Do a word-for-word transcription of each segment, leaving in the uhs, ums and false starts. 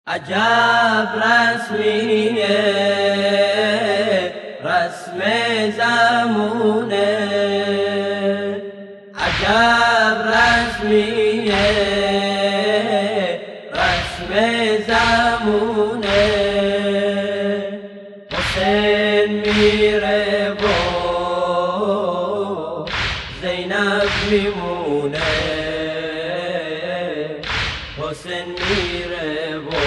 عجب رسمیه رسم زمونه، عجب رسمیه رسم زمونه. حسین میره و زینب میمونه، حسین میره و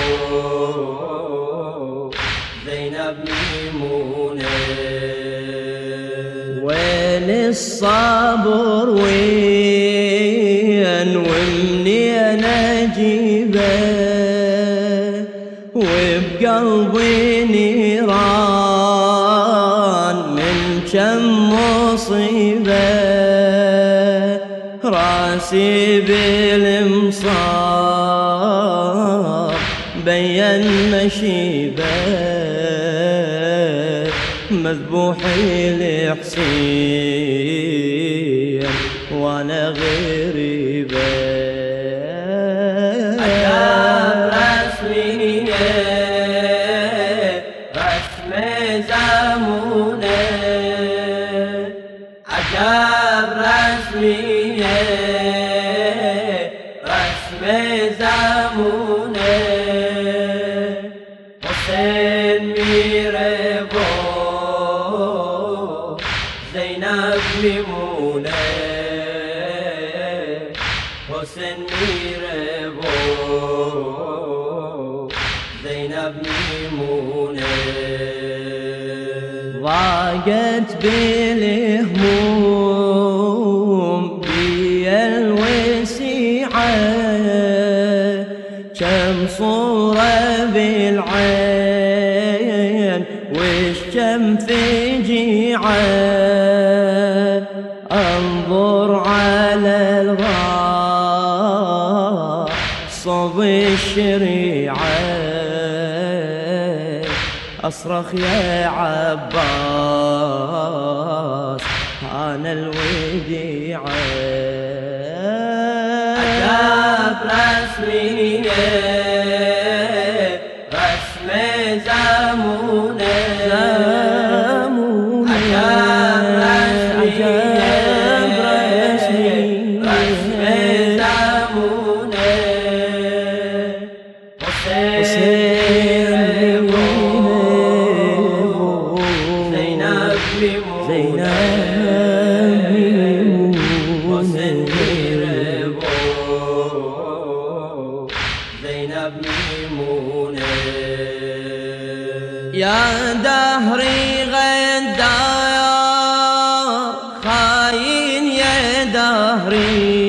زینب میمونه. وين الصبر وين ومنين اجيبه، وبقلبي نيران من كم مصيبه، راسي بالمصاب بين مشيبه، مذبوحي لحسين وانا غريبه. عجب رسمیه رسم زمونه، عجب رسمیه رسم زمونه. حسین میره و زینب میمونه، حسین میره و زینب میمونه. ضاقت بالهموم بي الوسيعة، كم صورة بالعين وش كم فجيعة، انظر على الغار صوب الشريعة، أصرخ يا عباس أنا الوديعة. عجب رسمیه رسم زمونه، عجب رسمیه رسم زمونه. حسین زینب میمونه، حسین میره و زینب میمونه. يا دهري غدار خاين يا دهري،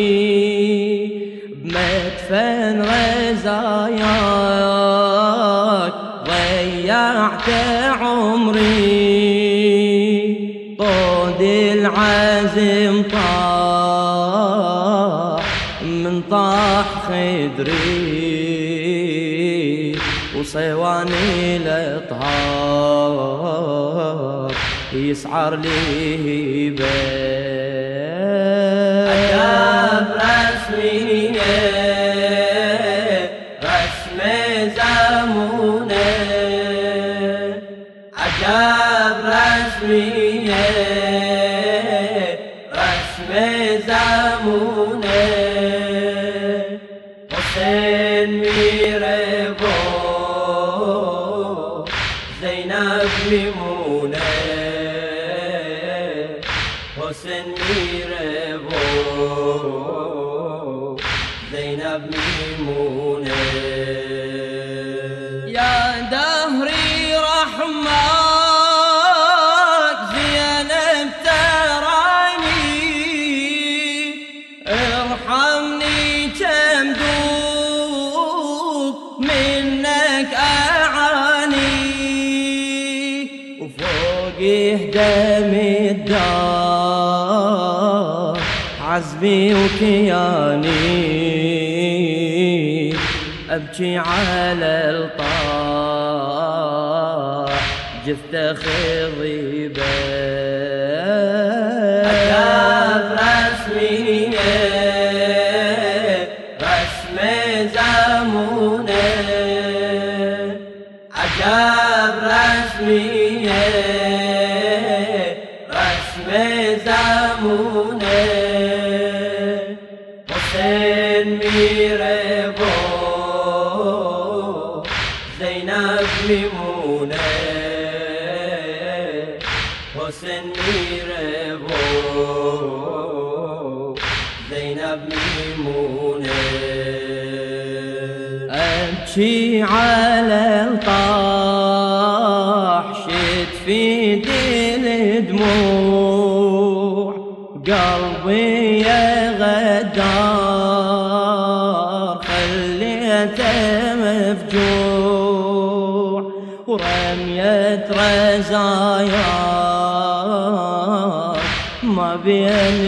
بمدفن رزاياك ضيعت عمري، طود العزم طاح من طاح خدري، وصيواني الاطهار يسعر لي بال. عجب رسمیه رسم زمونه، عجب رسمیه رسم زمونه. حسین میره و زینب میمونه، حسین میره و زینب میمونه. يا دهري رحمك زينب تراني، ارحمني كم دوب منك اعاني، وفوقي دم الدار عزمي وكياني، أبكي على الطاح جثة خضيبة. عجب رسمیه رسم زمونه، عجب رسمية رسم زمونه حسين میره و زینب میمونه حسین میره و زینب میمونه أبكي على الطاح شد في دل دموع قلبي يا غدار خليته مفجوع ورمية رزايا ما بين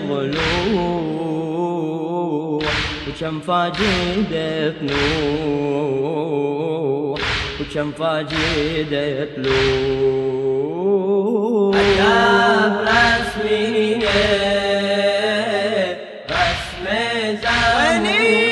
الضلوع وكم فاجدة نوح وكم فاجدة لوح عجب رسمية رسم زمونه